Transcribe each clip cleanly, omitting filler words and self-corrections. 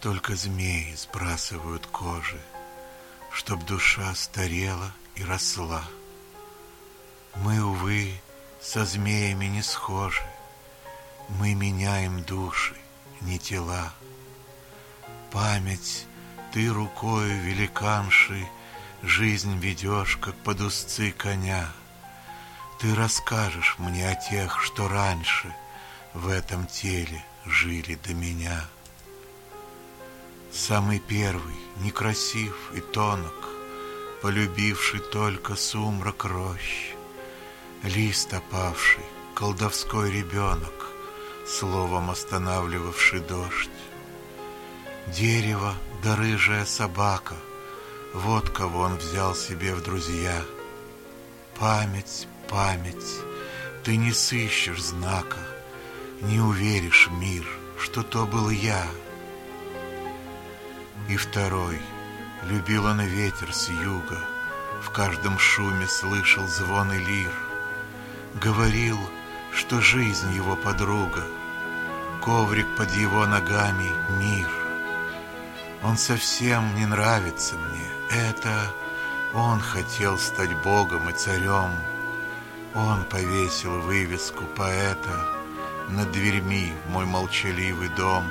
Только змеи сбрасывают кожи, чтоб душа старела и росла. Мы, увы, со змеями не схожи, мы меняем души, не тела. Память, ты рукою великанши жизнь ведешь, как под узцы коня. Ты расскажешь мне о тех, что раньше в этом теле жили до меня. Самый первый, некрасив и тонок, полюбивший только сумрак рощ, лист опавший, колдовской ребенок, словом останавливавший дождь. Дерево да рыжая собака, вот кого он взял себе в друзья. Память, память, ты не сыщешь знака, не уверишь, мир, что то был я. И второй, любил он ветер с юга, в каждом шуме слышал звон и лир. Говорил, что жизнь его подруга, коврик под его ногами мир. Он совсем не нравится мне, это он хотел стать богом и царем. Он повесил вывеску поэта над дверьми в мой молчаливый дом.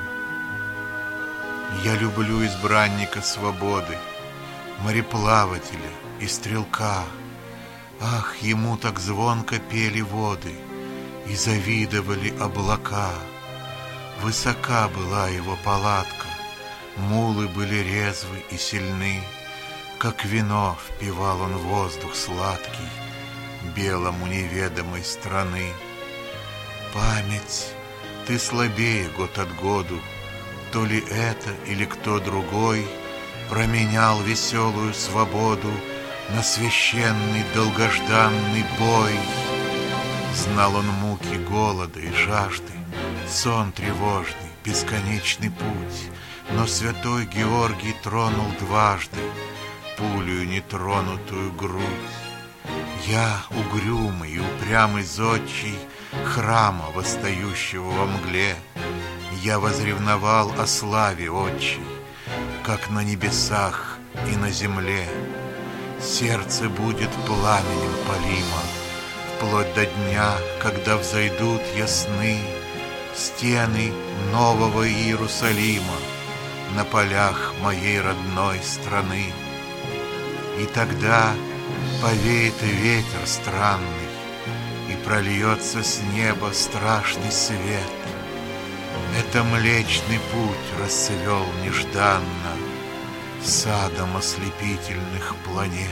Я люблю избранника свободы, мореплавателя и стрелка. Ах, ему так звонко пели воды и завидовали облака. Высока была его палатка, мулы были резвы и сильны. Как вино впивал он воздух сладкий белому неведомой страны. Память, ты слабее год от году, то ли это или кто другой променял веселую свободу на священный долгожданный бой. Знал он муки голода и жажды, сон тревожный, бесконечный путь, но святой Георгий тронул дважды пулею нетронутую грудь. Я, угрюмый и упрямый зодчий храма, восстающего во мгле, я возревновал о славе отчей, как на небесах и на земле. Сердце будет пламенем палимо, вплоть до дня, когда взойдут ясны стены нового Иерусалима на полях моей родной страны. И тогда повеет ветер странный, и прольется с неба страшный свет. Это Млечный Путь расцвел нежданно садом ослепительных планет.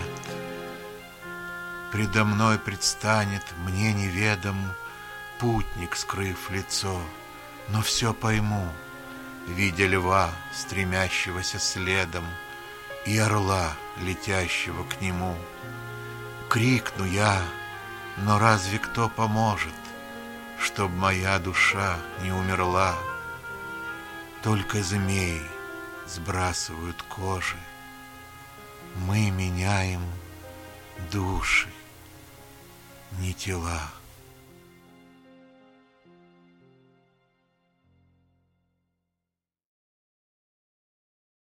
Предо мной предстанет мне неведом путник, скрыв лицо, но все пойму, видя льва, стремящегося следом, и орла, летящего к нему. Крикну я, но разве кто поможет, чтоб моя душа не умерла? Только змеи сбрасывают кожи, мы меняем души, не тела.